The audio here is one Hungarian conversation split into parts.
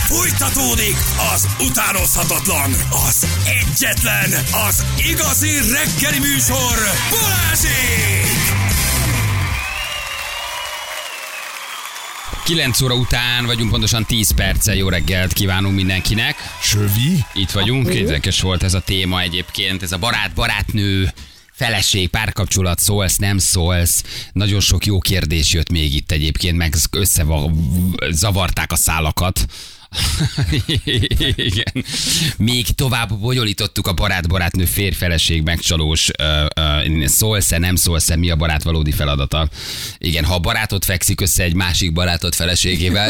Fújtatódik az utánozhatatlan, az egyetlen, az igazi reggeli műsor, Balázsék! 9 óra után vagyunk, pontosan 10 perccel. Jó reggelt kívánunk mindenkinek. Sövi. Itt vagyunk, érdekes volt ez a téma egyébként, ez a barátnő, feleség, párkapcsolat, szólsz, nem szólsz. Nagyon sok jó kérdés jött még itt egyébként, meg zavarták a szálakat. Igen. Még tovább bonyolítottuk a barátnő férjfeleség megcsalós szólsz-e, nem szólsz-e, mi a barát valódi feladata. Igen, ha a barátod fekszik össze egy másik barátod feleségével,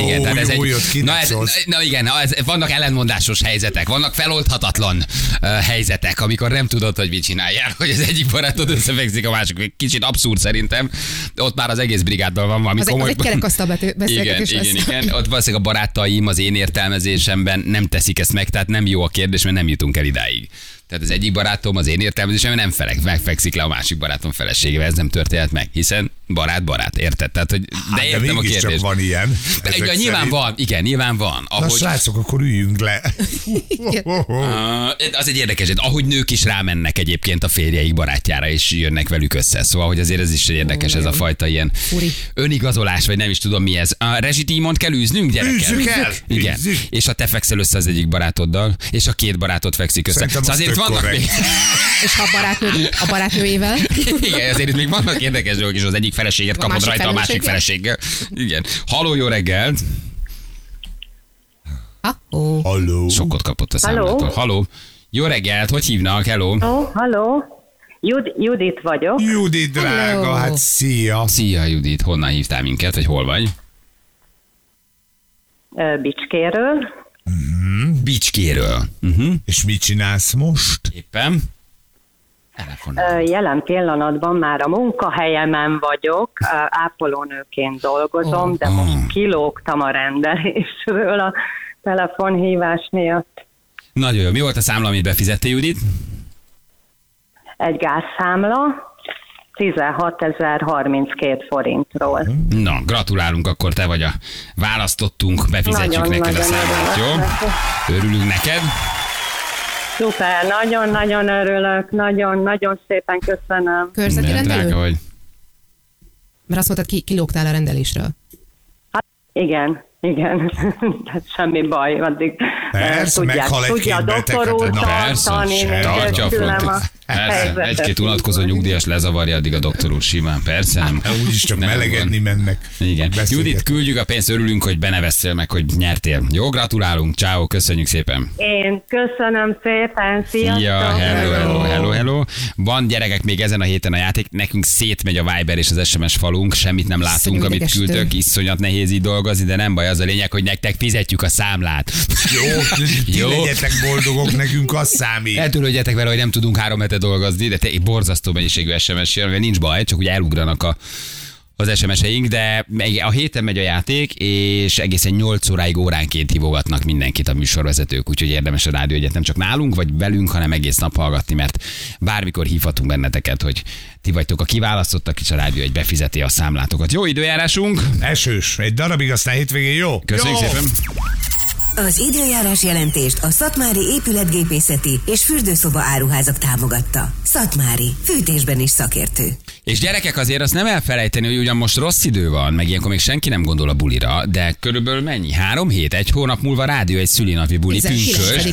vannak ellentmondásos helyzetek, vannak feloldhatatlan helyzetek, amikor nem tudod, hogy mit csináljál, hogy az egyik barátod összefekszik a másik. Kicsit abszurd szerintem. Ott már az egész brigáddal van valami komoly. Az egy kerekasztal beszélgetés lesz. Igen. Ott valószínűleg a barátaim az én értelmezésemben nem teszik ezt meg, tehát nem jó a kérdés, mert nem jutunk el idáig. Tehát az egyik barátom az én értelmezésemben nem megfekszik le a másik barátom feleségével, ez nem történhet meg, hiszen barát, érted? Tehát, hogy de értem a kérdést. Csak van ilyen. Nyilván van. Na srácok, akkor üljünk le. Az egy érdekes, ahogy nők is rámennek egyébként a férjeik barátjára, és jönnek velük össze. Szóval, hogy azért ez is érdekes, ez a fajta ilyen önigazolás, vagy nem is tudom mi ez. A rezsitímont kell űznünk, gyerekek? Űzzük el. Igen. És ha te fekszel össze az egyik barátoddal, és a két barátod fekszik össze. Szóval azért vannak még... És ha a barátnőjével. Igen, azért itt még vannak érdekes dolgok, és az egyik feleséget kapod rajta a másik feleséggel. Igen. Halló, jó reggelt! Halló. Sokkot kapott a számlától. Halló. Jó reggelt, hogy hívnak? Hello. Halló. Judit vagyok. Judit, drága, Hello. hát szia. Szia, Judit. Honnan hívtál minket, vagy hol vagy? Bicskéről. Bicskéről. És mit csinálsz most? Éppen? Jelen pillanatban már a munkahelyemen vagyok, ápolónőként dolgozom, de most kilógtam a rendelésről a telefonhívás miatt. Nagyon jó. Mi volt a számla, amit befizettél, Judit? Egy gázszámla 16.032 forintról. Na, gratulálunk, akkor te vagy a választottunk, befizetjük neked a számlát, jó? Örülünk neked. Szuper, nagyon-nagyon örülök, nagyon-nagyon szépen köszönöm. Körzeti rendelő? Drága vagy. Mert azt mondtad, kilógtál a rendelésről. Hát, igen. Tehát semmi baj, addig Persze, meghal tudja a egy-két doktor úr beteg. tartani, tartja a frontot. Persze, egy-két unatkozó nyugdíjas lezavarja addig a doktor úr simán, persze. Nem. Úgyis csak melegedni mennek. Igen. Judit, küldjük a pénzt, örülünk, hogy beneveztél meg, hogy nyertél. Jó, gratulálunk, ciao, köszönjük szépen. Én köszönöm szépen, sziasztok! Ja, hello. Van, gyerekek, még ezen a héten a játék, nekünk szétmegy a Viber és az SMS falunk, semmit nem látunk, amit küldtök, iszonyat nehéz így dolgozni, de nem baj, az a lényeg, hogy nektek fizetjük a számlát. Jó, legyetek boldogok, nekünk az számít. Eltörődjetek vele, hogy nem tudunk 3 hete dolgozni, de borzasztó mennyiségű SMS jön, mert nincs baj, csak ugye elugranak az SMS-eink, de a héten megy a játék, és egészen 8 óráig óránként hívogatnak mindenkit a műsorvezetők, úgyhogy érdemes a Rádió Egyet nem csak nálunk, vagy velünk, hanem egész nap hallgatni, mert bármikor hívhatunk benneteket, hogy ti vagytok a kiválasztottak, és a Rádió Egy befizeti a számlátokat. Jó időjárásunk? Esős, egy darabig, aztán hétvégén jó. Köszönjük szépen! Az időjárás jelentést a Szatmári épületgépészeti és fürdőszoba áruházak támogatta. Szatmári, fűtésben is szakértő. És gyerekek, azért azt nem elfelejteni, hogy ugyan most rossz idő van, meg ilyenkor még senki nem gondol a bulira, de körülbelül mennyi? 3 hét, 1 hónap múlva Rádió Egy szülinapi buli, pünkös.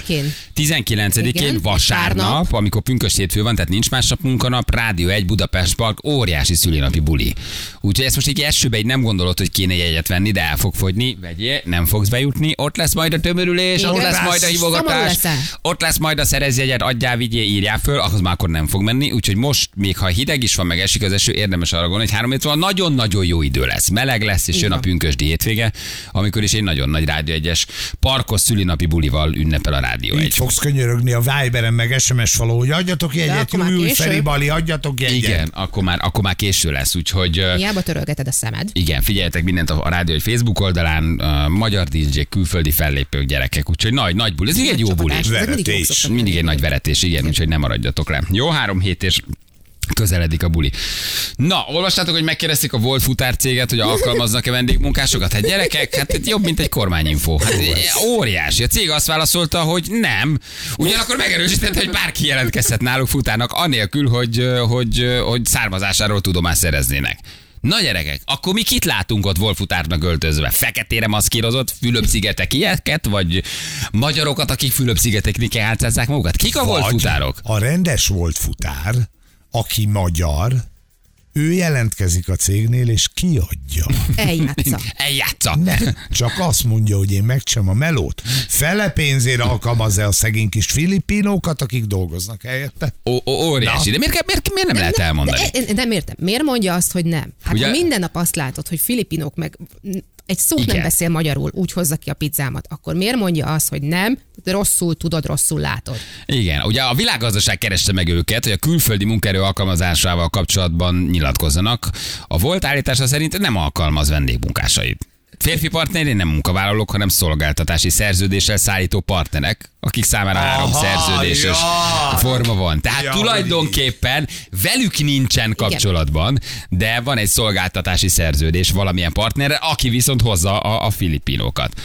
19-én vasárnap, amikor pünkös hétfő van, tehát nincs másnap munkanap, Rádió Egy Budapest Park, óriási szülinapi buli. Úgyhogy ezt most így elsőbe így nem gondolod, hogy kéne jegyet venni, de el fog fogyni, vegyél, nem fogsz bejutni, ott lesz majd a tömörülés, ott lesz majd a hívogatás, ott lesz majd a szerez jegyet, adjál, vigyél, írjál föl, ahhoz már akkor nem fog menni, úgyhogy most még ha hideg is van, meg esik az eső, érdemes arra gondolni, hogy 3 hét van nagyon-nagyon jó idő lesz. Meleg lesz, és jön a pünkösdi hétvége, amikor is egy nagyon nagy Rádió Egyes parkos szülinapi bulival ünnepel a Rádió Egy. Így fogsz könyörögni a Viberen meg SMS faló, hogy adjatok jegyet, Júj, Feri Bali, adjatok jegyet. Igen, akkor már késő lesz, úgyhogy... Hiába törölgeted a szemed. Igen, figyeljetek mindent a Rádió Egy Facebook oldalán, magyar DJ-k, külföldi fellépők, gyerekek, úgyhogy nagy buli. Ez egy jó buli. Veretés. Mindig egy nagy veretés, igen, úgyhogy nem maradjatok le. Jó, 3 hét és Közeledik a buli. Na, olvastátok, hogy megkérdezték a Volt futárcéget, hogy alkalmaznak-e vendégmunkásokat? Hát gyerekek, hát jobb, mint egy kormányinfó. Hát óriási. A cég azt válaszolta, hogy nem. Ugyanakkor megerősítette, hogy bárki jelentkezhet náluk futárnak, anélkül, hogy származásáról tudomást szereznének. Na gyerekek, akkor mi kit látunk ott Wolf-futárnak öltözve? Feketére maszkírozott Fülöp-szigetek ilyeket, vagy magyarokat, akik Fülöp-szigeteknek álcázzák magukat? Kik a Wolf-futárok? A rendes Wolf-futár, aki magyar, ő jelentkezik a cégnél, és kiadja. Eljátsza. Nem, csak azt mondja, hogy én megcsinálom a melót. Fele pénzére alkalmazza a szegény kis filipinókat, akik dolgoznak helyette. Óriási. De miért nem lehet elmondani? Nem értem. Miért mondja azt, hogy nem? Hát ugye, ha minden nap azt látod, hogy filipinok meg egy szót nem beszél magyarul, úgy hozza ki a pizzámat, akkor miért mondja azt, hogy nem? Rosszul tudod, rosszul látod. Igen, ugye a világgazdaság kereste meg őket, hogy a külföldi munkaerő alkalmazásával kapcsolatban nyilatkozzanak. A Volt állítása szerint nem alkalmaz vendégmunkásait. Férfi partneré nem munkavállalók, hanem szolgáltatási szerződéssel szállító partnerek, akik számára 3 szerződéses forma van. Tehát tulajdonképpen velük nincsen kapcsolatban, de van egy szolgáltatási szerződés valamilyen partnerre, aki viszont hozza a filipinokat.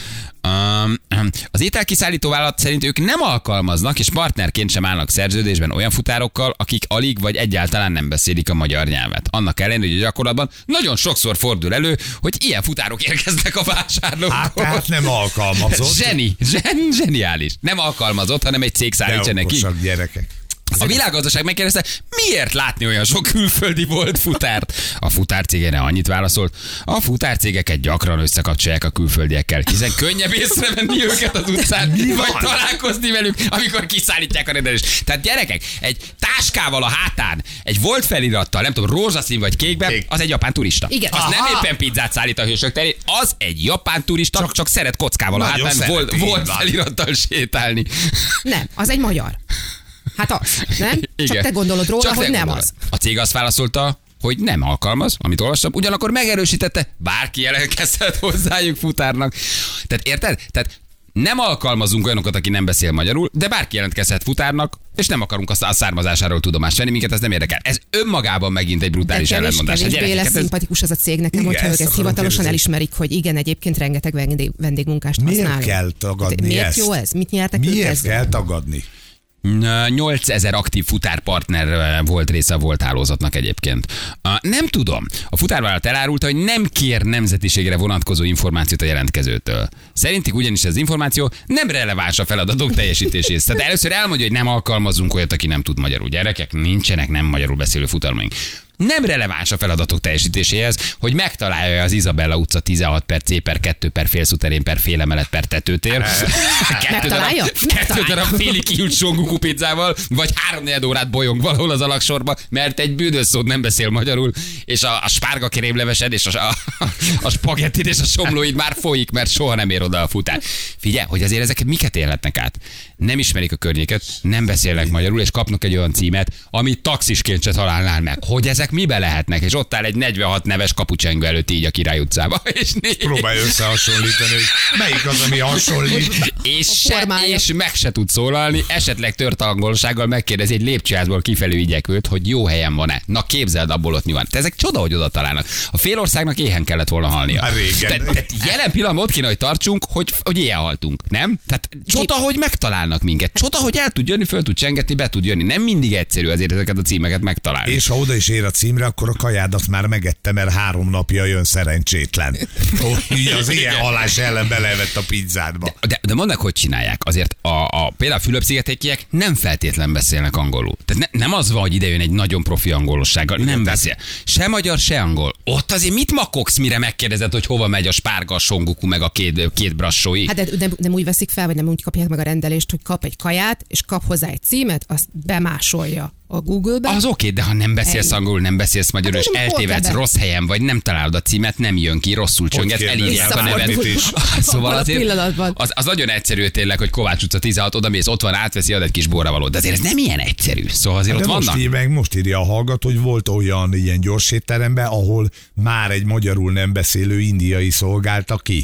Az ételkiszállító vállalat szerint ők nem alkalmaznak, és partnerként sem állnak szerződésben olyan futárokkal, akik alig vagy egyáltalán nem beszélik a magyar nyelvet. Annak ellenére, hogy a gyakorlatban nagyon sokszor fordul elő, hogy ilyen futárok érkeznek a vásárlókhoz. Hát nem alkalmazott. Zseniális. Nem alkalmazott, hanem egy cég szállítsa neki. Gyerekek. A világgazdaság megkérdezte, miért látni olyan sok külföldi Volt futárt? A futárcégére annyit válaszolt, a futárcégeket gyakran összekapcsolják a külföldiekkel, hiszen könnyebb észrevenni őket az utcán, vagy találkozni velük, amikor kiszállítják a rendelést. Tehát gyerekek, egy táskával a hátán, egy Volt felirattal, nem tudom, rózsaszín vagy kékben, az egy japán turista. Igen. Az nem éppen pizzát szállít a hősök terén, az egy japán turista, csak szeret kockával a hátán Volt felirattal sétálni. Nem, az egy magyar. Hát az, nem? Igen. Csak te gondolod róla, hogy nem az. A cég azt válaszolta, hogy nem alkalmaz, amit olvastam, ugyanakkor megerősítette, bárki jelentkezhet hozzájuk futárnak. Tehát érted? Tehát nem alkalmazunk olyanokat, aki nem beszél magyarul, de bárki jelentkezhet futárnak, és nem akarunk a származásáról tudomást venni, minket ez nem érdekel. Ez önmagában megint egy brutális ellentmondás. Kevésbé lesz szimpatikus az a cég nekem, hogyha ők ezt hivatalosan elismerik, hogy igen, egyébként rengeteg vendégmunkást használunk. Miért kell tagadni miért ezt? Jó ez? Mit nyertek ők Miért ezzel? kell tagadni? 8000 aktív futárpartner volt része a Volt hálózatnak egyébként. Nem tudom. A futárvállalat elárulta, hogy nem kér nemzetiségre vonatkozó információt a jelentkezőtől. Szerintük ugyanis ez az információ nem releváns a feladatok teljesítéséhez. Tehát először elmondja, hogy nem alkalmazunk olyat, aki nem tud magyarul. Gyerekek, nincsenek nem magyarul beszélő futarmaink. Nem releváns a feladatok teljesítéséhez, hogy megtalálja az Izabella utca 16 per C per 2 per félszuterén per félemelet per tetőtér. Megtalálja? 2 darab félig kiült songuku pizzával, vagy 3-4 órát bolyong valahol az alagsorba, mert egy bűnös szót nem beszél magyarul, és a spárga krémlevesed, és a spagettid és a somlóid már folyik, mert soha nem ér oda a futár. Figyelj, hogy azért ezek miket élhetnek át? Nem ismerik a környéket, nem beszélnek magyarul, és kapnak egy olyan címet, amit taxisként se találnál meg. Hogy ezek mibe lehetnek? És ott áll egy 46 neves kapucsengő előtt így a Király utcába. Próbálj összehasonlítani, hogy melyik az, ami hasonlít. És meg se tud szólalni, esetleg tört angolsággal megkérdezi egy lépcsőházból kifelé igyekült, hogy jó helyen van-e. Na képzeld, abból ott mi van. Te ezek csoda, hogy oda találnak. A félországnak éhen kellett volna halnia. Tehát jelen pillanatban ott kéne, hogy tartsunk, hogy éhen haltunk, nem? Tehát csoda, hogy megtalálnak minket. Csoda, hogy el tud jönni, föl tud csengetni, be tud jönni. Nem mindig egyszerű azért ezeket a címeket megtalálni. És ha oda is ér a címre, akkor a kajádat már megettem, mert 3 napja jön szerencsétlen. Így az ilyen halás ellen belevett a pizzádba. De mondd meg, hogy csinálják. Azért például a Fülöp-szigetekiek nem feltétlen beszélnek angolul. Tehát nem az van, hogy ide jön egy nagyon profi angolossággal. Nem beszél. Se magyar, se angol. Ott azért mit makogsz, mire megkérdezed, hogy hova megy a spárga, a songuku, meg a két brassói? Hát de nem úgy veszik fel, vagy nem úgy kapják meg a rendelést, hogy kap egy kaját, és kap hozzá egy címet, azt bemásolja a Google-be. Az oké, de ha nem beszélsz angolul, nem beszélsz magyarul, és eltévedsz, rossz helyen vagy, nem találod a címet, nem jön ki, rosszul csönget, elírják a nevet. Szóval azért az nagyon egyszerű tényleg, hogy Kovács utca 16, odamész, ott van, átveszi, ad egy kis borravalót. De azért ez nem ilyen egyszerű. Szóval azért de ott vannak. Most írja a hallgató, hogy volt olyan ilyen gyors étteremben, ahol már egy magyarul nem beszélő indiai szolgálta ki.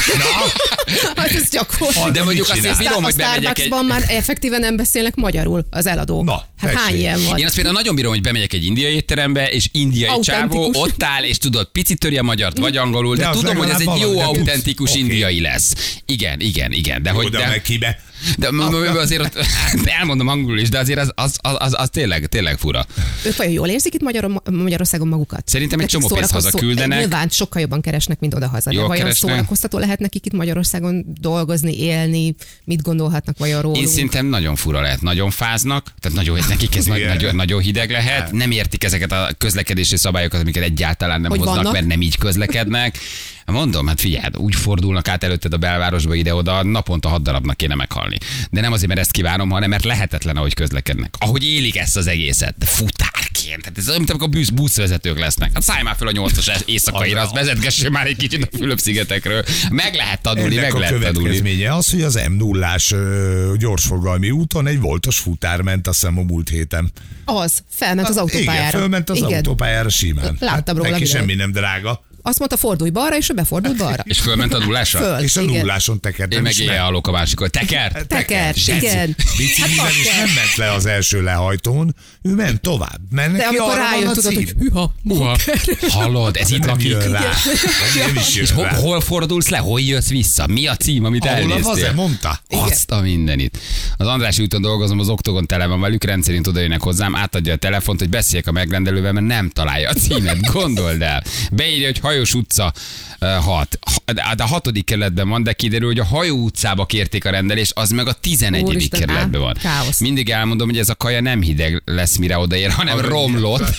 Na? Ez gyakorlatilag. De mondjuk azt bírom, hogy bemegyek már effektíven nem beszélnek magyarul az eladók. Na, Hát hány ilyen van? Én azt például nagyon bírom, hogy bemegyek egy indiai étterembe, és indiai csávó ott áll, és tudod, picit törje a magyart, vagy angolul, de tudom, hogy ez egy jó, autentikus indiai lesz. Igen. De hogy... Meg kibe. De azért ott, elmondom angolul is, de azért az tényleg fura. Ők vajon jól érzik itt Magyarországon magukat? Szerintem egy csomó pénzt hazaküldenek. Nyilván sokkal jobban keresnek, mint odahaza. De vajon szórakoztató lehet nekik itt Magyarországon dolgozni, élni? Mit gondolhatnak vajon rólunk? Én szerintem nagyon fura lehet, nagyon fáznak, tehát nekik ez nagyon hideg lehet. Nem értik ezeket a közlekedési szabályokat, amiket egyáltalán nem hoznak, vannak? Mert nem így közlekednek. Mondom, hát figyelj, úgy fordulnak át előtted a belvárosba ide-oda, naponta 6 darabnak kéne meghalni. De nem azért, mert ezt kívánom, hanem mert lehetetlen, ahogy közlekednek. Ahogy élik ezt az egészet, de futárként. Hát ez olyan, mint amikor buszvezetők lesznek. Hát szállj már föl a 8-as éjszakaira, azt vezetgesse már egy kicsit a Fülöp-szigetekről. Meg lehet tanulni, ennek meg lehet tanulni. A következménye az, hogy az M0-ás gyorsforgalmi úton egy voltos futár ment, azt hiszem, a múlt héten. Felment az autópályára. Igen, fölment az autópályára simán. Láttam róla. Neki semmi nem drága. Azt mondta, fordulj balra, és ő befordult balra. És fölment a nullásra? És a nulláson tekert. Én meg ilyen hallok a másikon. Teker, igen. Biciklivel is nem ment le az első lehajtón, ő ment tovább. Mert de amikor rájön, tudod, hogy hűha. Hallod, ez itt lakik. Nem is jön rá. Hol fordulsz le, hol jössz vissza? Mi a cím, amit elnéztél? Ahol a mondta. Azt a mindenit. Az Andrássy úton dolgozom, az Oktogon tele van velük, rendszerint odajönnek hozzám, átadja a telefont, hogy beszéljek a megrendelővel, mert nem találja a címet. Gondold el. Beírja, hogy Hajós utca 6. De a 6. kerületben van, de kiderül, hogy a Hajó utcába kérték a rendelést, az meg a 11. kerületben van. Káosz. Mindig elmondom, hogy ez a kaja nem hideg lesz, mire odaér, hanem romlott.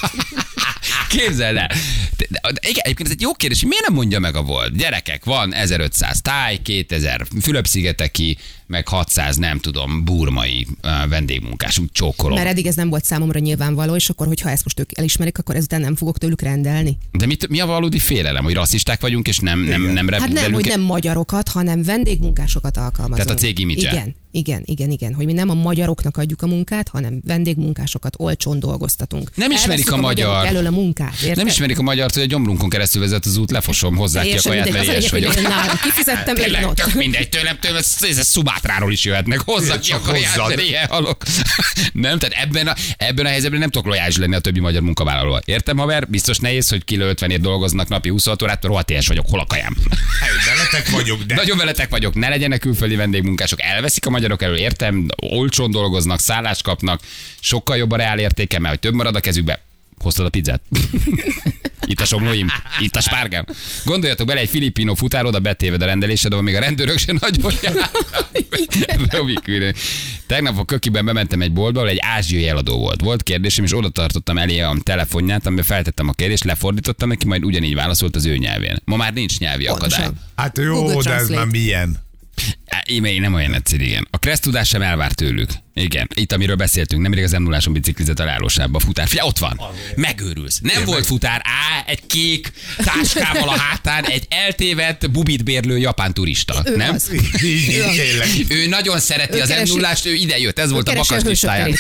Képzeld el. Igen, egyébként ez egy jó kérdés, miért nem mondja meg a volt? Gyerekek, van 1500 táj, 2000 Fülöp-szigeteki, meg 600, nem tudom, burmai vendégmunkás, úgy csókolom. Mert eddig ez nem volt számomra nyilvánvaló, és akkor, hogyha ezt most ők elismerik, akkor ezután nem fogok tőlük rendelni. De mi a valódi félelem, hogy rasszisták vagyunk, és nem hát nem, hogy nem magyarokat, hanem vendégmunkásokat alkalmazunk. Tehát a cég imidzse. Igen, hogy mi nem a magyaroknak adjuk a munkát, hanem vendégmunkásokat olcsón dolgoztatunk. Nem ismerik a magyar. Elől a munkát, érted? Nem ismerik a magyart, hogy a gyomrunkon keresztül vezet az út, lefosom hozzá ki a kaját, mert ilyes vagyok. Kifizettem egy not. Tök mindegy, tőlem ez Szubátráról is jöhetnek, hozzá ki a kaját, mert ilyen halok. Nem, tehát ebben a helyzetben nem tudok lojális lenni a többi magyar munkavállalóval. Értem, haver? Biztos nehéz, hogy kilo 50-ért dolgoznak napi 26 órát, rohadt éhes vagyok, hol a kajám? Veletek vagyok, de... Nagyon veletek vagyok, ne legyenek külföldi vendégmunkások, elveszik a magyarok elől, értem, olcsón dolgoznak, szállást kapnak, sokkal jobb a reál értéke, mert hogy több marad a kezükbe. Hoztad a pizzát? Itt a somlóim, itt a spárgám. Gondoljatok bele, egy filipino futár, oda betéved a rendelésed, ahol még a rendőrök sem nagyon járnak. Tegnap a Kökiben bementem egy boltba, ahol egy ázsiai eladó volt. Volt kérdésem, és oda tartottam elé a telefonját, amiben feltettem a kérdést, lefordítottam neki, majd ugyanígy válaszolt az ő nyelvén. Ma már nincs nyelvi akadály. Hát jó, de ez már milyen? Én nem olyan egyszerű, igen. A Kressz tudás sem elvár tőlük. Igen, itt amiről beszéltünk, nemrég az M0-áson biciklizett a leállósában. Futár, figyelj, ott van. Megőrülsz. Nem volt futár, egy kék táskával a hátán, egy eltévedt bubit bérlő japán turista. Ő nem? Az. Ő nagyon szereti az M0-ást, ő ide jött, ez volt a bakancslistáján.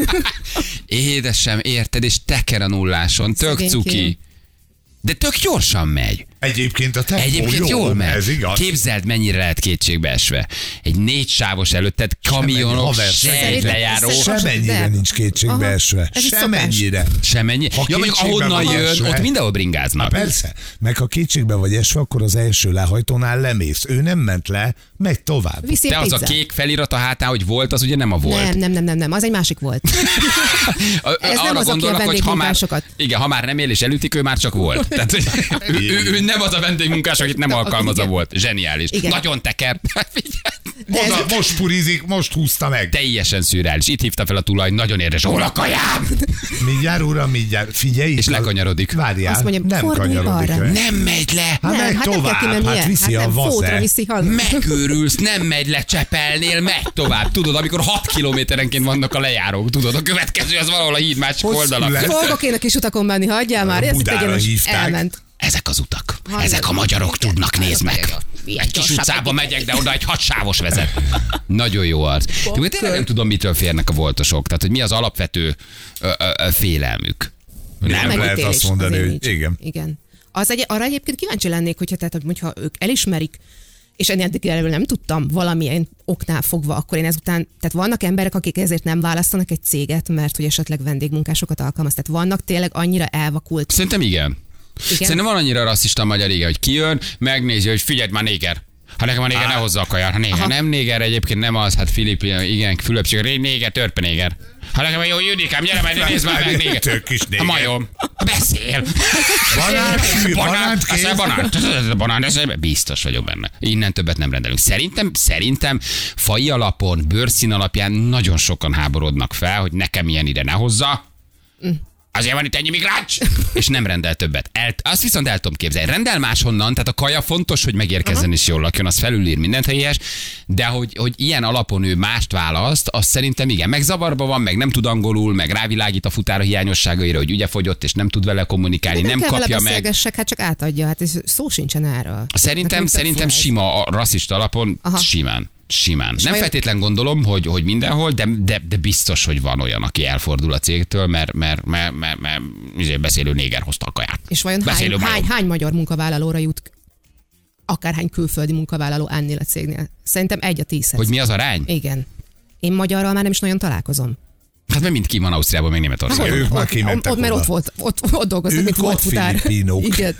Édesem, érted, és teker a nulláson, tök cuki. De tök gyorsan megy. Egyébként a tempó Egyébként jól megy. Ez igaz. Képzeld, mennyire lehet kétségbeesve. Egy 4 sávos előtted kamionok, sejtlejáró. Semennyire nincs kétségbeesve. Semennyire. Ja, mondjuk ahonnan jön, ott mindenhol bringáznak. Persze. Meg ha kétségbe vagy esve, akkor az első lehajtónál lemész. Ő nem ment le, megy tovább. Te az a kék felirat a hátán, hogy volt, az ugye nem a volt. Nem, az egy másik volt. Ez nem az, aki a vendégmunkásokat. Igen, ha már nem él és elütik, ő már csak volt. Tehát, ő nem az a vendégmunkás, akit nem alkalmazza volt. Zseniális. Igen. Nagyon teker. Most purizik, most húzta meg. Teljesen szürreális. Itt hívta fel a tulaj, nagyon érdekes. Hol a kajám? Mindjárt, uram, mindjárt. Figyelj. És lekanyarodik. Várjál, azt mondja, nem kanyarodik. Nem megy le. Hát megy tovább, hát viszi a vaze. Megőrülsz, nem megy le Csepelnél, megy tovább. Tudod, amikor 6 kilométerenként vannak a lejárók, tudod, a következő az valahol a híd másik oldala. Fogok én a kis utakon menni, hagyjál már. Budára hívták. Elment. Ezek az utak. Ezek a magyarok tudnak, nézd meg. Egy kis utcába megyek, de oda egy 6 sávos vezet. Nagyon jó arc. Tényleg nem tudom, mitől férnek a voltosok. Tehát, hogy mi az alapvető félelmük. Nem lehet azt mondani, hogy igen. Arra egyébként kíváncsi lennék, hogyha ők elismerik, és én eddig erről nem tudtam valamilyen oknál fogva, akkor én ezután, tehát vannak emberek, akik ezért nem választanak egy céget, mert hogy esetleg vendégmunkásokat alkalmaz. Tehát vannak tényleg annyira elvakult. Szerintem igen. Szerintem van annyira rasszista a magyar, igen, hogy kijön, megnézi, hogy figyelj már néger. Ha nekem a néger, ne hozza a kaját. Ha néger nem néger, egyébként nem az, hát Filipin, igen, Fülöpség, néger, törpe néger. Ha nekem a jó Judikám, gyere majd, nézd már meg néger. Tök is néger. A majom. Beszél. Banán, ez biztos vagyok benne. Innen többet nem rendelünk. Szerintem faji alapon, bőrszín alapján nagyon sokan háborodnak fel, hogy nekem ilyen ide ne hozza. Azért van itt ennyi migráns, és nem rendel többet. Azt viszont el tudom képzelni. Rendel máshonnan, tehát a kaja fontos, hogy megérkezzen és jól lakjon, az felülír mindent helyes, de hogy ilyen alapon ő mást választ, azt szerintem igen, meg zavarba van, meg nem tud angolul, meg rávilágít a futára hiányosságaira, hogy ügyefogyott, és nem tud vele kommunikálni, nem kapja meg. Hát csak átadja, hát szó sincsen erről. Szerintem sima, a rasszista alapon simán. Nem feltétlen gondolom, hogy mindenhol, de biztos, hogy van olyan, aki elfordul a cégtől, mert beszélő néger hozta a kaját. És vajon hány magyar munkavállalóra jut akárhány külföldi munkavállaló ennél a cégnél? Szerintem 1/10. Hogy mi az arány? Igen. Én magyarral már nem is nagyon találkozom. Hát mert mind ki van Ausztriában, meg Németországban. Ők már kimentek ott, mert ott dolgoznak, mint volt futár. Igen.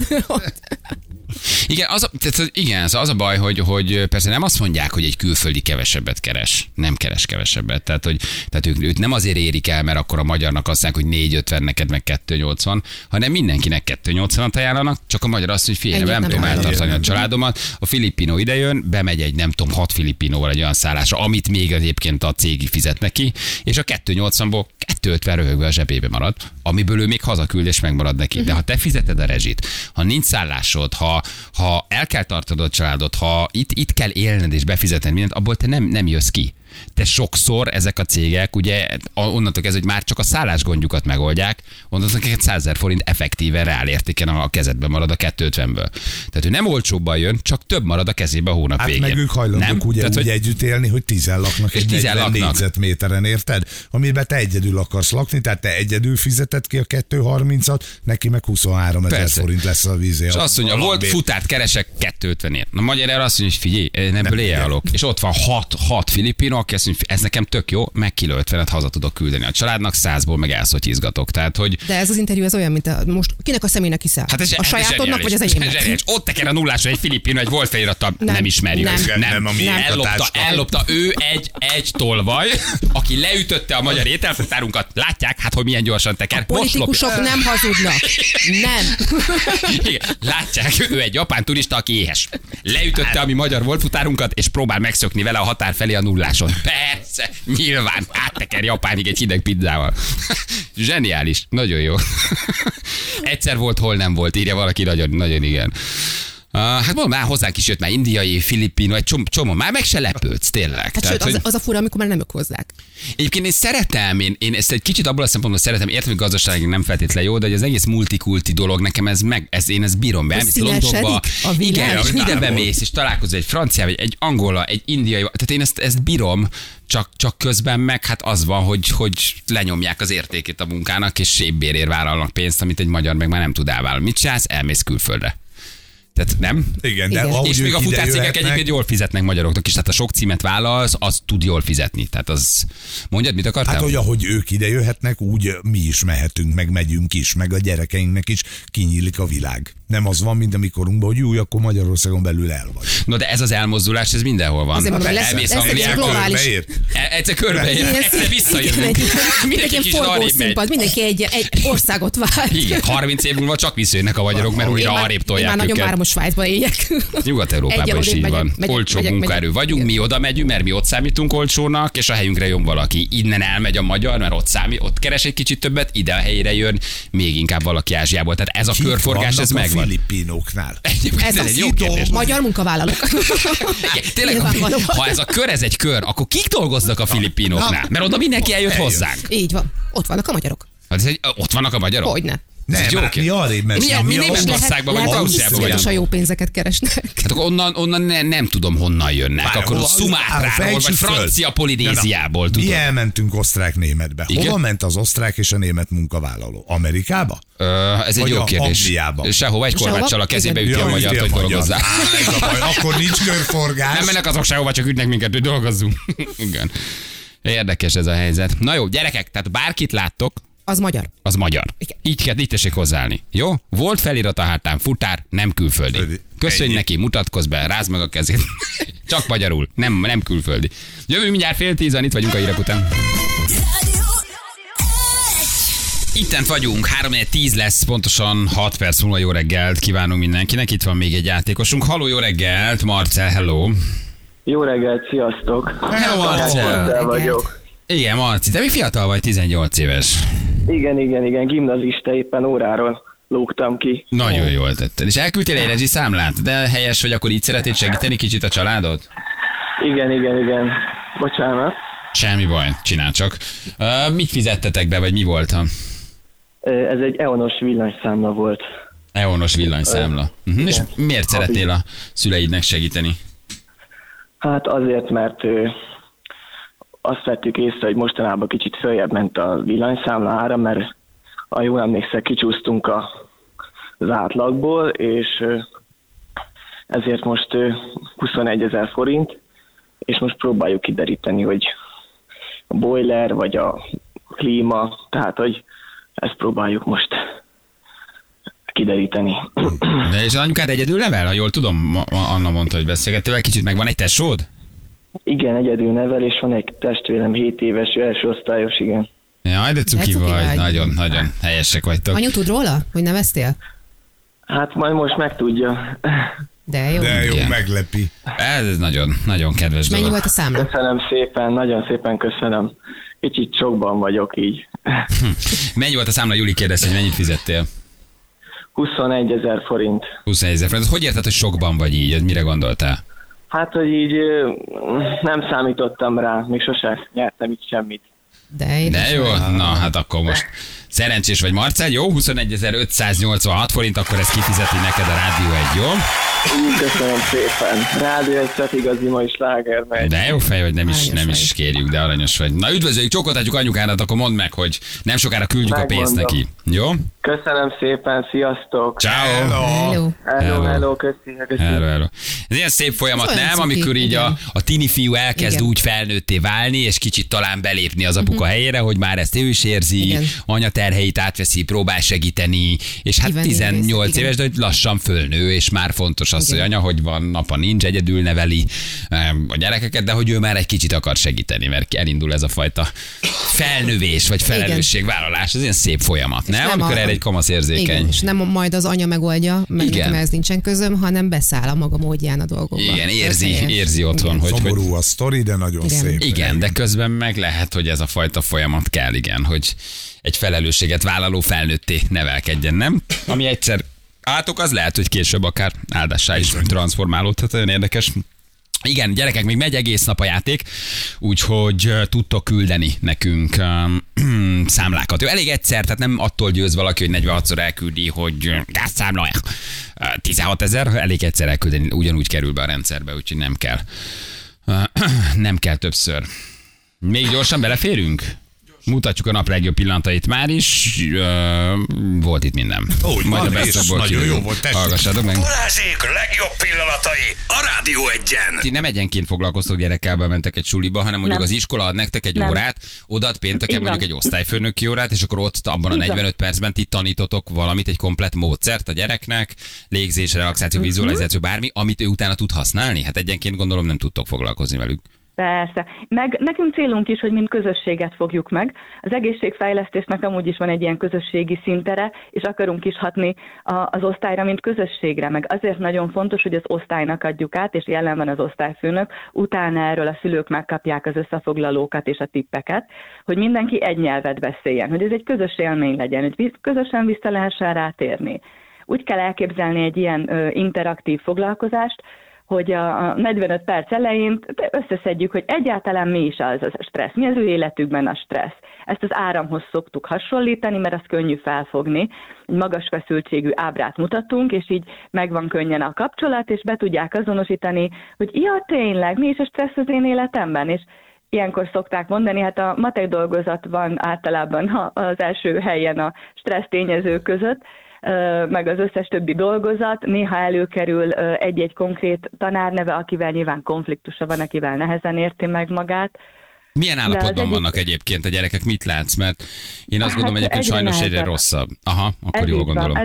Igen, az a baj, hogy persze nem azt mondják, hogy egy külföldi kevesebbet keres. Nem keres kevesebbet. Tehát ők nem azért érik el, mert akkor a magyarnak azt mondják, hogy 4,50 neked, meg 2,80, hanem mindenkinek 2,80-at ajánlanak, csak a magyar azt mondja, hogy figyelj, nem tudom eltartani a családomat. A filipino idejön, bemegy egy nem tudom 6 filipinóval egy olyan szállásra, amit még egyébként a cég fizet neki, és a 2,80-ból 2,50 röhögve a zsebébe marad, amiből ő még hazaküld és megmarad neki. De ha te fizeted a rezsit, ha nincs szállásod, ha el kell tartanod a családot, ha itt kell élned és befizetned mindent, abból te nem jössz ki. De sokszor ezek a cégek, ugye onnantól kezdve, hogy már csak a szállásgondjukat megoldják, onnantól neked 100 000 forint effektíven reálértéken a kezedben marad a 2,50-ből. Tehát ő nem olcsóbban jön, csak több marad a kezébe a hónap végén. Hát meg ők hajlandók úgy együtt élni, hogy 10 laknak egy 40 négyzetméteren, érted? Amiben te egyedül akarsz lakni, tehát te egyedül fizeted ki a 2,30-at, neki meg 23 000 forint lesz a vízé. És azt mondja, volt futárt keresek 2,50-ért. Na magyar erre azt mondja, hogy figyelj, ebből éjjelok. És ott van 6 filipino, aki azt mondja, ez nekem tök jó, meg kiló 50-et haza tudok küldeni a családnak, 100-ból meg elszotyizgatok. Tehát, hogy... De ez az interjú ez olyan, mint most kinek a személynek hiszel? Hát a sajátodnak vagy az enyémnek? Ott teker a nullásra egy filipino, egy volt felirattal, nem ismerjük. Nem. Ellopta ő egy tolvaj, aki leütötte a magyar ételfutárunkat. Látják, hát hogy milyen gyorsan teker. A politikusok nem hazudnak. Nem. Igen, látják, ő egy japán turista, aki éhes. Leütötte a mi magyar volt futárunkat, és próbál megszökni vele a határ felé a nulláson. Persze, nyilván, átteker Japánig egy hideg pizzával. Zseniális, nagyon jó. Egyszer volt, hol nem volt, írja valaki, nagyon igen. Hát már hozzánk is jött már indiai, filipino, egy csomó, már meg se lepődsz, tényleg. Hát tehát, sőt, az a fura, amikor már nem ők hozzák. Egyébként én szeretem, én ezt egy kicsit abból a szempontból szeretem, értem, hogy gazdaságilag nem feltétlenül jó, de az egész multikulti dolog nekem én ezt bírom be. Elmész Londonba, igen, és mindenben mész, és találkozol egy franciával, egy angola, egy indiai, tehát én ezt bírom, csak közben meg hát az van, hogy lenyomják az értékét a munkának, és sébbérért vállalnak pénzt, amit egy magyar meg már nem tud elvállalni. Mit csinálsz? Elmész külföldre. Tehát nem? Igen, de és még a futárcégek egyébként jól fizetnek magyaroknak is, tehát a sok címet vállalsz, az tud jól fizetni. Tehát az... Mondjad, mit akartál? Hát, hogy ahogy ők ide jöhetnek, úgy mi is mehetünk, meg megyünk is, meg a gyerekeinknek is kinyílik a világ. Nem az van, mint a mikorunkban, hogy jó, akkor Magyarországon belül el vagy. No, de ez az elmozdulás, ez mindenhol van. Azért mondom, elmész Angliába, egyszer körbeér, egyszer visszajövünk. Mindenki forgószínpad, mindenki egy országot vált. Igen, 30 év múlva csak visszajönnek a magyarok, mert újra arrébb tolják őket. Én már nagyon várom, hogy Svájcba éljek. Nyugat-Európában is így van. Olcsó munkaerő vagyunk, mi oda megyünk, mert mi ott számítunk olcsónak, és a helyünkre jön valaki. Innen elmegy a magyar, mert ott keres egy kicsit többet, ide a helyére jön még inkább valaki Ázsiából. Tehát ez a körforgás, ez megvan. Filipinoknál. Ez egy jó kérdés. Magyar munkavállalók. Tényleg, ha ez a kör, ez egy kör, akkor kik dolgoznak a filipinoknál? Mert oda mindenki eljött hozzánk. Így van. Ott vannak a magyarok. Ott vannak a magyarok? Hogyne. Nem, mi arrébb mentünk. Mi Németországban vagy Ausztriában vagyunk. A jó pénzeket keresnek. Hát akkor onnan nem tudom honnan jönnek. Akkor Szumátráról vagy Francia Polinéziából tudom. Mi elmentünk osztrák-németbe. Hova ment az osztrák és a német munkavállaló? Amerikába? Ez egy jó kérdés. Sehova, egy kormáccsal a kezébe üti a magyart, hogy dolgozzál. Akkor nincs körforgás. Nem mennek azok sehova, csak ütnek minket, hogy dolgozzunk. Igen. Érdekes ez a helyzet. Na jó, gyerekek, tehát bárkit láttok, az magyar. Az magyar. Így tessék hozzáállni. Jó? Volt felirat a hátán, futár, nem külföldi. Köszönj neki, mutatkozz be, rázd meg a kezét. Csak magyarul, nem külföldi. Jövünk mindjárt 9:30, itt vagyunk a hírek után. Ittent vagyunk, 3:10 lesz, pontosan 6 perc múlva. Jó reggelt kívánunk mindenkinek. Itt van még egy játékosunk. Halló, jó reggelt, Marcel, hello. Jó reggelt, sziasztok. Hello, Marcel. Vagyok. Igen, Marci, te mi fiatal vagy, 18 éves. Igen, gimnazista, éppen óráról lógtam ki. Nagyon jól tetted. És elküldtél egy rezsiszámlát, de helyes, hogy akkor így szeretnéd segíteni kicsit a családot? Igen. Bocsánat. Semmi baj, csinál csak. Mit fizettetek be, vagy mi volt? Ez egy EON-os villanyszámla volt. EON-os villanyszámla. És miért szeretnél a szüleidnek segíteni? Hát azért, mert azt vettük észre, hogy mostanában kicsit följebb ment a villanyszámla ára, mert a jól emlékszek, kicsúsztunk az átlagból, és ezért most 21 000 forint, és most próbáljuk kideríteni, hogy a boiler vagy a klíma, tehát hogy ezt próbáljuk most kideríteni. De és az anyukád egyedül nevel? Ha jól tudom, Anna mondta, hogy beszélgettél, kicsit meg van egy tesód? Igen, egyedül nevel, és van egy testvérem, 7 éves, első osztályos, igen. Jaj, de cuki vagy, nagyon helyesek vagytok. Anyu tud róla, hogy neveztél? Hát majd most megtudja. De jó, meglepi. Ez nagyon kedves dolog. Mennyi volt a számla? Köszönöm szépen, nagyon szépen köszönöm. Kicsit sokban vagyok így. Mennyi volt a számla, Juli kérdez, hogy mennyit fizettél? 21 000 forint. 21 000 forint. Hogy érted, hogy sokban vagy így? Mire gondoltál? Hát, hogy így nem számítottam rá, még sose nyertem így semmit. De jó, na hát akkor most szerencsés vagy, Marcel, jó? 21.586 forint, akkor ez kifizeti neked a Rádió 1, jó? Köszönöm szépen. Rádió 1 igazi mai sláger megy. De jó fej, hogy nem is kérjük, de aranyos vagy. Na üdvözöljük, csókoltatjuk anyukádat, akkor mondd meg, hogy nem sokára küldjük a pénzt neki. Jó? Köszönöm szépen, sziasztok! Ciao. Hello, köszi. Hello. Ez ilyen szép folyamat, nem? Amikor így a tini fiú elkezd úgy felnőtté válni, és kicsit talán belépni az apuka helyére, hogy már ezt ő is érzi, anya terheit átveszi, próbál segíteni, és hát 18 éves, de hogy lassan fölnő, és már fontos az, hogy anya, hogy van, apa nincs, egyedül neveli a gyerekeket, de hogy ő már egy kicsit akar segíteni, mert elindul ez a fajta felnövés, vagy felelősségvállalás, ez ilyen szép folyamat, nem? Amikor erre egy kamasz érzékeny. Igen, és nem majd az anya megoldja, mert nekem ez nincsen közöm, hanem beszáll a maga módján a dolgokba. Igen, érzi otthon, hogy... Szomorú a sztori, de nagyon szép. Igen, de közben meg lehet, hogy ez a fajta folyamat kell, igen, hogy egy felelősséget vállaló felnőtté nevelkedjen, nem? Ami egyszer átok, az lehet, hogy később akár áldássá is transformálódhat, nagyon érdekes. Igen, gyerekek, még megy egész nap a játék, úgyhogy tudtok küldeni nekünk számlákat. Ő elég egyszer, tehát nem attól győz valaki, hogy 46-szor elküldi, hogy gázszámla 16 000, elég egyszer elküldeni, ugyanúgy kerül be a rendszerbe, úgyhogy nem kell többször. Még gyorsan beleférünk? Mutatjuk a nap legjobb pillanatait már is. Volt itt minden. Majd a beszélból nagyon jó volt. Hallgassátok meg. Balázsék legjobb pillanatai a Rádió 1-en. Ti nem egyenként foglalkoztok gyerekkel, mentek egy suliba, hanem mondjuk az iskola ad nektek egy órát, odaad pénteken mondjuk egy osztályfőnöki órát, és akkor ott abban a 45 percben ti tanítotok valamit, egy komplett módszert a gyereknek, légzés, relaxáció, vizualizáció, bármi, amit ő utána tud használni. Hát egyenként gondolom nem tudtok foglalkozni velük. Persze. Meg nekünk célunk is, hogy mind közösséget fogjuk meg. Az egészségfejlesztésnek amúgy is van egy ilyen közösségi szintere, és akarunk is hatni az osztályra, mint közösségre. Meg azért nagyon fontos, hogy az osztálynak adjuk át, és jelen van az osztályfőnök, utána erről a szülők megkapják az összefoglalókat és a tippeket, hogy mindenki egy nyelvet beszéljen, hogy ez egy közös élmény legyen, hogy közösen vissza lehessen rátérni. Úgy kell elképzelni egy ilyen interaktív foglalkozást, hogy a 45 perc elején összeszedjük, hogy egyáltalán mi is az a stressz, mi az ő életükben a stressz. Ezt az áramhoz szoktuk hasonlítani, mert az könnyű felfogni. Egy magas feszültségű ábrát mutatunk, és így megvan könnyen a kapcsolat, és be tudják azonosítani, hogy ja, tényleg, mi is a stressz az én életemben, és ilyenkor szokták mondani, hát a matek dolgozat van általában az első helyen a stressz tényezők között, meg az összes többi dolgozat, néha előkerül egy-egy konkrét tanárneve, akivel nyilván konfliktusa van, akivel nehezen érti meg magát. Milyen állapotban vannak egyébként a gyerekek? Mit látsz? Mert én azt gondolom, egyébként sajnos egyre rosszabb. Aha, akkor jól gondolom.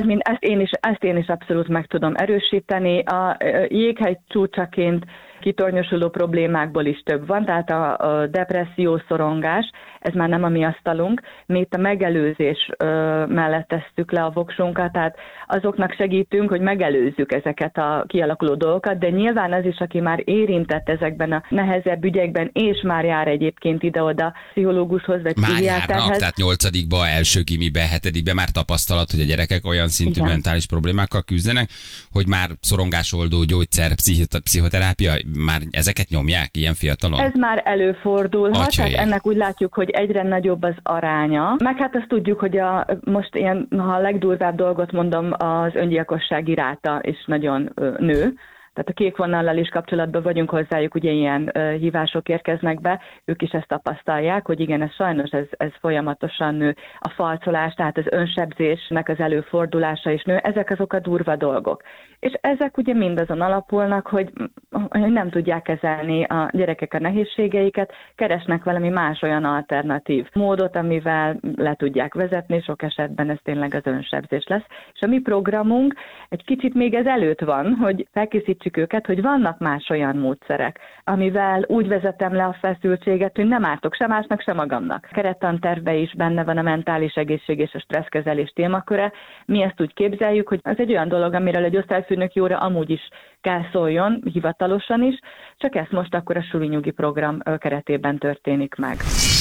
Ezt én is abszolút meg tudom erősíteni. A jéghegy csúcsaként kitornyosuló problémákból is több van, tehát a depresszió, szorongás, ez már nem a mi asztalunk. Mi itt a megelőzés mellett tesszük le a voksunkat, tehát azoknak segítünk, hogy megelőzzük ezeket a kialakuló dolgokat, de nyilván az is, aki már érintett ezekben a nehezebb ügyekben, és már jár egyébként ide-oda pszichológushoz, vagy pszichiáterhez. Már járnak, tehát 8-ba, első gimibe, 7-be már tapasztalat, hogy a gyerekek olyan szintű mentális problémákkal küzdenek, hogy már szorongásoldó gyógyszer, pszichoterápia, már ezeket nyomják ilyen fiatalon? Ez már előfordulhat, tehát ennek úgy látjuk, hogy egyre nagyobb az aránya. Meg hát azt tudjuk, hogy most ilyen, ha a legdurvább dolgot mondom, az öngyilkossági ráta is nagyon nő. Tehát a kék vonallal is kapcsolatban vagyunk hozzájuk, ugye ilyen hívások érkeznek be, ők is ezt tapasztalják, hogy igen, ez sajnos ez folyamatosan nő. A falcolás, tehát az önsebzésnek az előfordulása is nő, ezek azok a durva dolgok. És ezek ugye mind azon alapulnak, hogy nem tudják kezelni a gyerekek a nehézségeiket, keresnek valami más olyan alternatív módot, amivel le tudják vezetni, sok esetben ez tényleg az önsebzés lesz. És a mi programunk egy kicsit még ez előtt van, hogy felkészítsük őket, hogy vannak más olyan módszerek, amivel úgy vezetem le a feszültséget, hogy nem ártok sem másnak, sem magamnak. A kerettantervben is benne van a mentális egészség és a stresszkezelés témaköre. Mi ezt úgy képzeljük, hogy ez egy olyan dolog, amiről egy osztályfőnöki óra amúgy is kell szóljon, hivatalosan is, csak ezt most akkor a suli nyugi program keretében történik meg.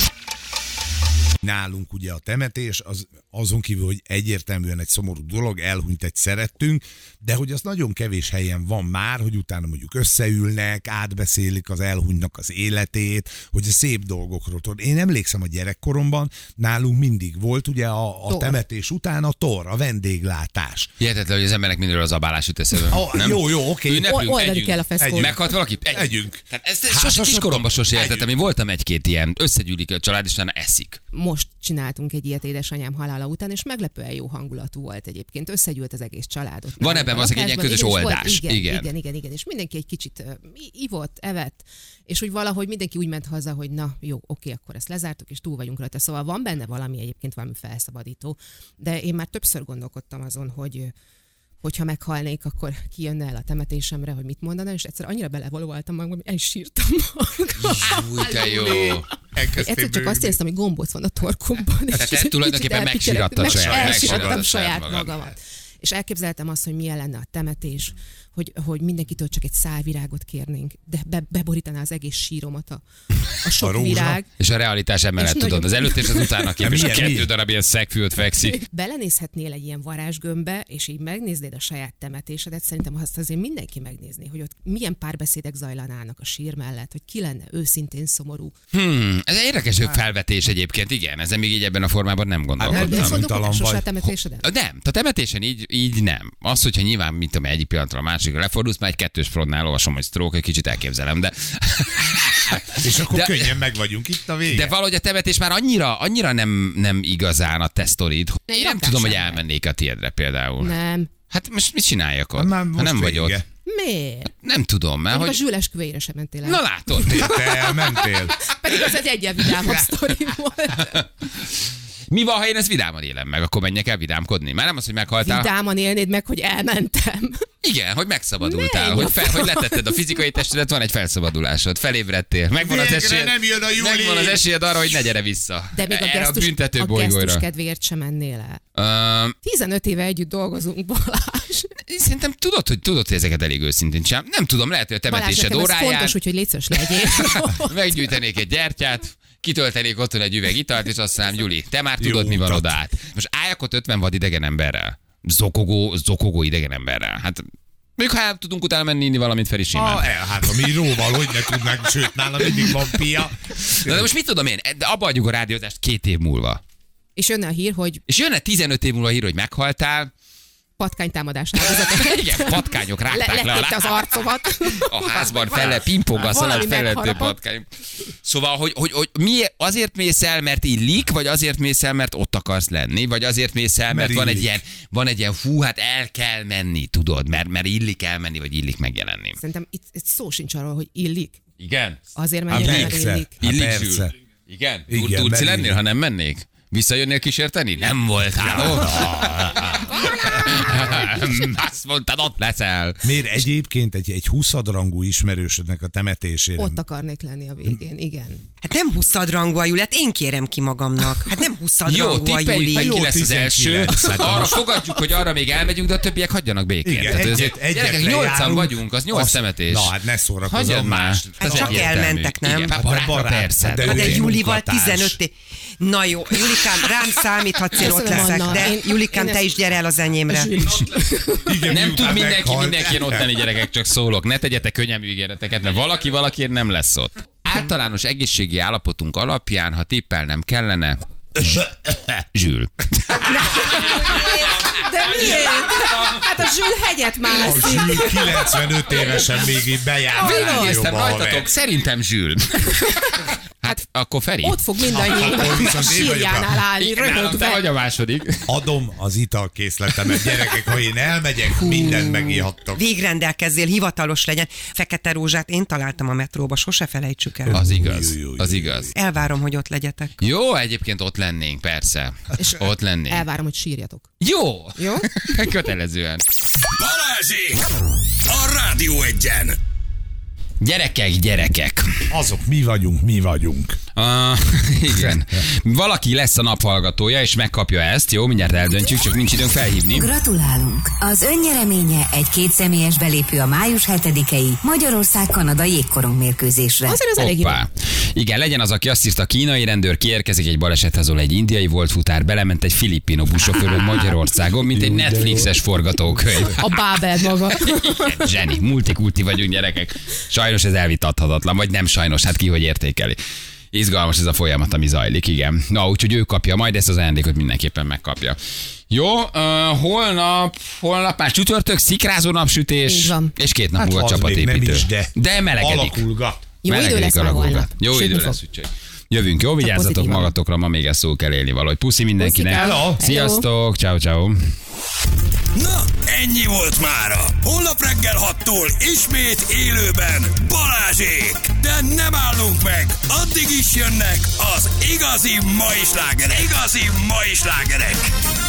Nálunk ugye a temetés, azon kívül, hogy egyértelműen egy szomorú dolog, elhunyt egy szerettünk, de hogy az nagyon kevés helyen van már, hogy utána mondjuk összeülnek, átbeszélik az elhunytnak az életét, hogy a szép dolgokról. Én emlékszem a gyerekkoromban, nálunk mindig volt ugye a temetés után a tor, a vendéglátás. Hihetetlen, hogy az embernek mindenről az abálás jut eszembe. Jó, oké. Oldani kell a feszkót. Meghalt valaki? Együnk. Tehát ezt kiskoromban sose értettem. Én voltam egy-két ilyen, összegyűlik a család, és utána eszik. Most csináltunk egy ilyet édesanyám halála után, és meglepően jó hangulatú volt egyébként. Összegyűlt az egész családot. Van ebben az egy ilyen közös oldás. Igen. És mindenki egy kicsit ivott, evett, és úgy valahogy mindenki úgy ment haza, hogy na jó, oké, akkor ezt lezártuk, és túl vagyunk rajta. Szóval van benne valami egyébként, valami felszabadító. De én már többször gondolkodtam azon, hogyha meghalnék, akkor ki jönne el a temetésemre, hogy mit mondaná, és egyszer annyira belevalóaltam magam, hogy el is sírtam magam. De jó. Egyszer csak azt éreztem, hogy gombóc van a torkomban. Tehát te tulajdonképpen megsírattad saját magamat. És elképzeltem azt, hogy milyen lenne a temetés, hogy mindenkitől csak egy szál virágot kérnénk, de beborítaná az egész síromat a sok virág. És a realitás emellett tudod, az előtt és az utána képest 2 darab ilyen szegfült fekszik. Belenézhetnél egy ilyen varázsgömbbe, és így megnéznéd a saját temetésedet, szerintem azt azért mindenki megnézni, hogy ott milyen párbeszédek zajlanának a sír mellett, hogy ki lenne őszintén szomorú. Ez egy érdekes felvetés egyébként, igen, ezen még így ebben a formában nem gondolkodtam. Nem sose a temetésedet? Nem, a temetésen így nem. Az, hogyha nyilván, mint amely egyik pillanatra a másikra lefordulsz, már egy 2-ös frontnál olvasom, hogy stroke, egy kicsit elképzelem, de... És akkor könnyen meg vagyunk itt a vége. De valahogy a temetés már annyira nem igazán a te sztorid. Én nem tudom, hogy elmennék a tiédre például. Nem. Hát most mit csináljak ott? Ha nem vagy ott. Miért? Nem tudom, mert hogy... a Zsül esküvőjére sem mentél el. Na látod. Te elmentél. Pedig az egy egyen vidámabb sztori volt. Mi van, ha én ezt vidáman élem meg? Akkor menjek el vidámkodni? Már nem az, hogy meghaltál. Vidáman élnéd meg, hogy elmentem. Igen, hogy megszabadultál, hogy letetted a fizikai testedet, van egy felszabadulásod, felébredtél. Megvan az esélyed arra, hogy ne gyere vissza. De még a gesztus kedvéért sem mennél el. 15 éve együtt dolgozunk, Balázs. Szerintem tudod, hogy ezeket elég őszintén sem. Nem tudom, lehet, hogy a temetésed óráján. Ez fontos, úgyhogy légy szíves legyél. Meggyűjtenék egy gyertyát, kitöltenék otthon egy üveg italt, és azt mondom, Gyuri, te már tudod, mi van odaát. Most álljak ott 50 vadidegen emberrel. Zokogó idegen emberrel. Hát Még ha el tudunk utána menni inni valamit, Feri simán. Hát a Miróval, hogy ne tudnánk, sőt, nálam mindig van pia. De most mit tudom én, abba adjuk a rádiózást 2 év múlva. És jönne a hír, hogy... És jönne 15 év múlva a hír, hogy meghaltál. Patkánytámadás áldozata. Igen, patkányok rágták le az arcomat. A házban pingpongasz alatt felettő patkány. Szóval, hogy azért mész el, mert illik, vagy azért mész el, mert ott akarsz lenni, vagy azért mész el, mert van egy ilyen fú, hát el kell menni, tudod, mert illik elmenni, vagy illik megjelenni. Szerintem itt szó sincs arról, hogy illik. Igen? Azért menjél, mert illik. Illik, Zsül. Igen? Tudsz lennél, ha nem mennék? Visszajönnél kísérteni? Nem voltál ott. Azt mondtad, ott leszel. Miért egyébként egy 20-rangú ismerősödnek a temetésére? Ott akarnék lenni a végén, igen. Hát nem 20-rangú a Juli, hát én kérem ki magamnak. Hát nem 20-rangú a Juli. Jó, ki lesz az első. Arra fogadjuk, hogy arra még elmegyünk, de a többiek hagyjanak békén. Igen, gyerekek, 8-an vagyunk, az 8 temetés. Na hát ne szórakozom más. Hát csak elmentek, nem? Persze. De Julival 15 év. Na jó, Julikám, rám számíthatsz, én ott leszek, de Julikám, te is gyere el az enyémre. Nem tud mindenki ott lenni, gyerekek, csak szólok. Ne tegyetek könnyelmű ígéreteket, mert valakiért nem lesz ott. Általános egészségi állapotunk alapján, ha tippelnem kellene, Zsül. De miért? Hát a Zsül hegyet mászik. A Zsül 95 évesen még így bejár. Végignéztem rajtatok, szerintem Zsül. Hát akkor Feri. Ott fog mindannyiunk a sírjánál állni, röhögve. Te vagy a második. Adom az italkészletemet, gyerekek, ha én elmegyek, mindent megihattok. Végrendelkezzél, hivatalos legyen. Fekete rózsát én találtam a metróba, sose felejtsük el. Az igaz, az igaz. Elvárom, hogy ott legyetek. Jó, egyébként ott lennénk, persze. És ott lennénk. Elvárom, hogy sírjatok. Jó. Jó? Kötelezően. Balázsék! A Rádió Egyen! Gyerekek. Azok mi vagyunk. Igen. Valaki lesz a naphallgatója, és megkapja ezt, jó? Mindjárt eldöntjük, csak nincs időnk felhívni. Gratulálunk! Az önnyereménye egy 2 személyes belépő a május 7-i Magyarország-Kanada jégkorong mérkőzésre. Azért az elég jó. Igen, legyen az, aki azt írta, kínai rendőr kiérkezik egy balesethez, ahol egy indiai volt futár, belement egy filippino buszsofőrön Magyarországon, mint egy Netflixes forgatókönyv. A Bábel maga. Igen, zseni, multikulti vagyunk, gyerekek. Sajnos ez elvitathatatlan, vagy nem sajnos, hát ki hogy értékeli. Izgalmas ez a folyamat, ami zajlik, igen. Na, úgyhogy ő kapja, majd ezt az ajándékot mindenképpen megkapja. Jó, holnap már csütörtök, szikrázó napsütés, és 2 nap múlva csapatépítő. De melegedik. Alakulgat. Jó idő lesz már holnap. Jó idő lesz, úgyhogy. Jövünk, jó? Vigyázzatok magatokra, ma még ezt szó kell élni valahogy. Puszi mindenkinek. Hello. Sziasztok, ciao. Na, ennyi volt mára. Holnap reggel 6-tól ismét élőben Balázsék. De nem állunk meg. Addig is jönnek az igazi mai slágerek.